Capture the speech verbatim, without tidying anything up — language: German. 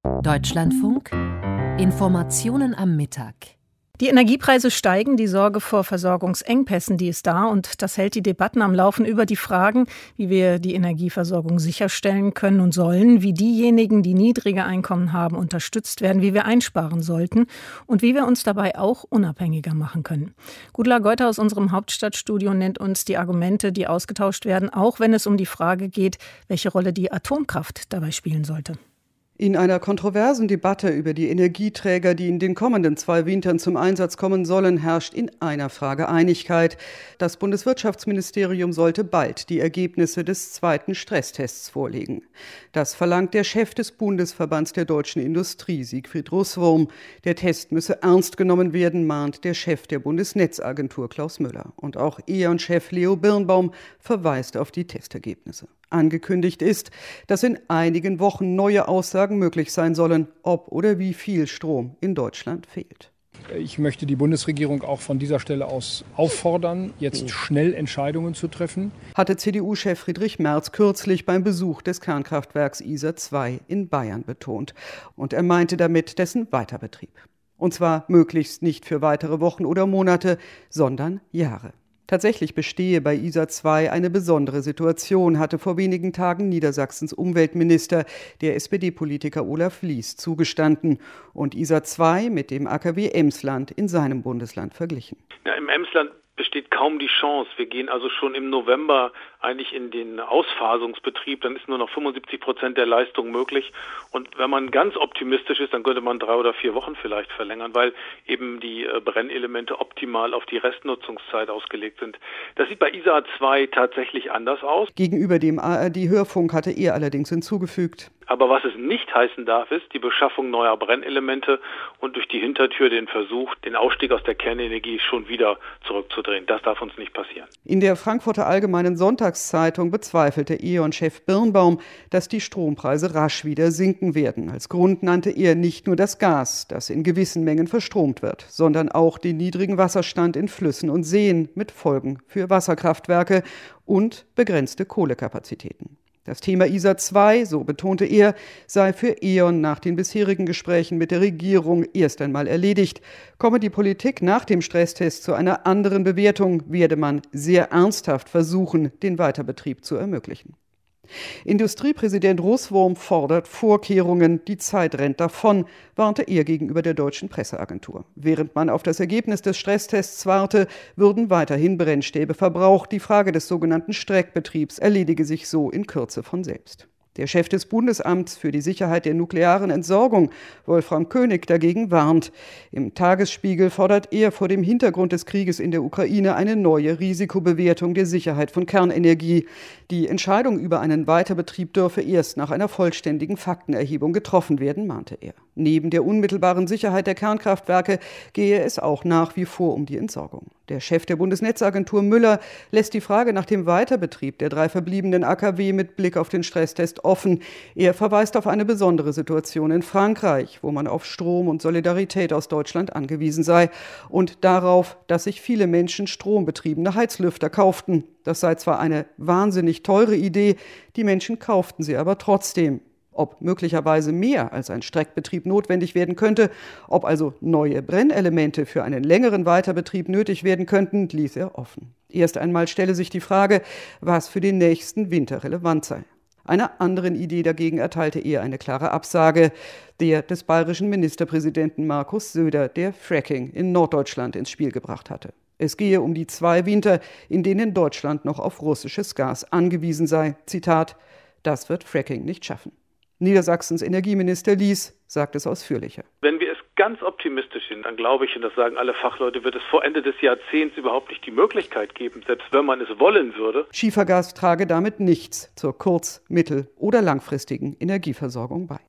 Deutschlandfunk Informationen am Mittag. Die Energiepreise steigen, die Sorge vor Versorgungsengpässen, die ist da, und das hält die Debatten am Laufen über die Fragen, wie wir die Energieversorgung sicherstellen können und sollen, wie diejenigen, die niedrige Einkommen haben, unterstützt werden, wie wir einsparen sollten und wie wir uns dabei auch unabhängiger machen können. Gudula Geuter aus unserem Hauptstadtstudio nennt uns die Argumente, die ausgetauscht werden, auch wenn es um die Frage geht, welche Rolle die Atomkraft dabei spielen sollte. In einer kontroversen Debatte über die Energieträger, die in den kommenden zwei Wintern zum Einsatz kommen sollen, herrscht in einer Frage Einigkeit. Das Bundeswirtschaftsministerium sollte bald die Ergebnisse des zweiten Stresstests vorlegen. Das verlangt der Chef des Bundesverbands der deutschen Industrie, Siegfried Russwurm. Der Test müsse ernst genommen werden, mahnt der Chef der Bundesnetzagentur Klaus Müller. Und auch E ON-Chef Leo Birnbaum verweist auf die Testergebnisse. Angekündigt ist, dass in einigen Wochen neue Aussagen möglich sein sollen, ob oder wie viel Strom in Deutschland fehlt. Ich möchte die Bundesregierung auch von dieser Stelle aus auffordern, jetzt schnell Entscheidungen zu treffen. Hatte C D U-Chef Friedrich Merz kürzlich beim Besuch des Kernkraftwerks Isar zwei in Bayern betont. Und er meinte damit dessen Weiterbetrieb. Und zwar möglichst nicht für weitere Wochen oder Monate, sondern Jahre. Tatsächlich bestehe bei Isar zwei eine besondere Situation, hatte vor wenigen Tagen Niedersachsens Umweltminister, der S P D-Politiker Olaf Lies, zugestanden und Isar zwei mit dem A K W Emsland in seinem Bundesland verglichen. Ja, im Emsland besteht kaum die Chance. Wir gehen also schon im November eigentlich in den Ausphasungsbetrieb, dann ist nur noch fünfundsiebzig Prozent der Leistung möglich. Und wenn man ganz optimistisch ist, dann könnte man drei oder vier Wochen vielleicht verlängern, weil eben die Brennelemente optimal auf die Restnutzungszeit ausgelegt sind. Das sieht bei Isar zwei tatsächlich anders aus. Gegenüber dem A R D-Hörfunk hatte er allerdings hinzugefügt: Aber was es nicht heißen darf, ist die Beschaffung neuer Brennelemente und durch die Hintertür den Versuch, den Ausstieg aus der Kernenergie schon wieder zurückzudrehen. Das darf uns nicht passieren. In der Frankfurter Allgemeinen Sonntagszeitung bezweifelte E ON-Chef Birnbaum, dass die Strompreise rasch wieder sinken werden. Als Grund nannte er nicht nur das Gas, das in gewissen Mengen verstromt wird, sondern auch den niedrigen Wasserstand in Flüssen und Seen mit Folgen für Wasserkraftwerke und begrenzte Kohlekapazitäten. Das Thema Isar zwei, so betonte er, sei für E ON nach den bisherigen Gesprächen mit der Regierung erst einmal erledigt. Komme die Politik nach dem Stresstest zu einer anderen Bewertung, werde man sehr ernsthaft versuchen, den Weiterbetrieb zu ermöglichen. Industriepräsident Russwurm fordert Vorkehrungen, die Zeit rennt davon, warnte er gegenüber der deutschen Presseagentur. Während man auf das Ergebnis des Stresstests warte, würden weiterhin Brennstäbe verbraucht. Die Frage des sogenannten Streckbetriebs erledige sich so in Kürze von selbst. Der Chef des Bundesamts für die Sicherheit der nuklearen Entsorgung, Wolfram König, dagegen warnt. Im Tagesspiegel fordert er vor dem Hintergrund des Krieges in der Ukraine eine neue Risikobewertung der Sicherheit von Kernenergie. Die Entscheidung über einen Weiterbetrieb dürfe erst nach einer vollständigen Faktenerhebung getroffen werden, mahnte er. Neben der unmittelbaren Sicherheit der Kernkraftwerke gehe es auch nach wie vor um die Entsorgung. Der Chef der Bundesnetzagentur Müller lässt die Frage nach dem Weiterbetrieb der drei verbliebenen A K W mit Blick auf den Stresstest offen. Er verweist auf eine besondere Situation in Frankreich, wo man auf Strom und Solidarität aus Deutschland angewiesen sei und darauf, dass sich viele Menschen strombetriebene Heizlüfter kauften. Das sei zwar eine wahnsinnig teure Idee, die Menschen kauften sie aber trotzdem. Ob möglicherweise mehr als ein Streckbetrieb notwendig werden könnte, ob also neue Brennelemente für einen längeren Weiterbetrieb nötig werden könnten, ließ er offen. Erst einmal stelle sich die Frage, was für den nächsten Winter relevant sei. Einer anderen Idee dagegen erteilte er eine klare Absage, der des bayerischen Ministerpräsidenten Markus Söder, der Fracking in Norddeutschland ins Spiel gebracht hatte. Es gehe um die zwei Winter, in denen Deutschland noch auf russisches Gas angewiesen sei. Zitat: Das wird Fracking nicht schaffen. Niedersachsens Energieminister Lies sagt es ausführlicher. Wenn wir es ganz optimistisch sind, dann glaube ich, und das sagen alle Fachleute, wird es vor Ende des Jahrzehnts überhaupt nicht die Möglichkeit geben, selbst wenn man es wollen würde. Schiefergas trage damit nichts zur kurz-, mittel- oder langfristigen Energieversorgung bei.